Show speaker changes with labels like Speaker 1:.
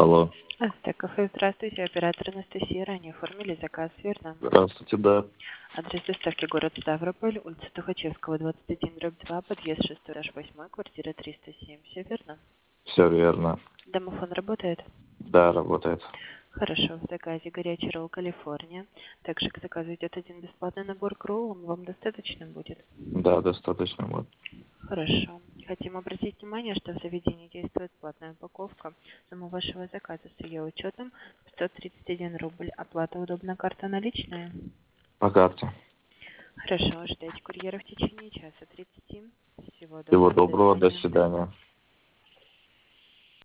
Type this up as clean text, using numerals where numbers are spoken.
Speaker 1: Алло.
Speaker 2: Кафе, здравствуйте, оператор Анастасия. Ранее оформили заказ, верно?
Speaker 1: Здравствуйте, да.
Speaker 2: Адрес доставки город Ставрополь, улица Тухачевского, 21/2, подъезд 6-8, квартира 307. Все верно?
Speaker 1: Все верно.
Speaker 2: Домофон работает?
Speaker 1: Да, работает.
Speaker 2: Хорошо, в заказе горячий ролл Калифорния. Также к заказу идет один бесплатный набор к роллам. Вам достаточно будет?
Speaker 1: Да, достаточно вот.
Speaker 2: Хорошо. Хотим обратить внимание, что в заведении действует платная упаковка. Сумма вашего заказа с ее учетом 131 рубль. Оплата удобна, карта наличная?
Speaker 1: По карте.
Speaker 2: Хорошо, ждать курьера в течение часа 30. Всего
Speaker 1: Всего
Speaker 2: доброго, до
Speaker 1: доброго, до
Speaker 2: свидания.
Speaker 1: свидания.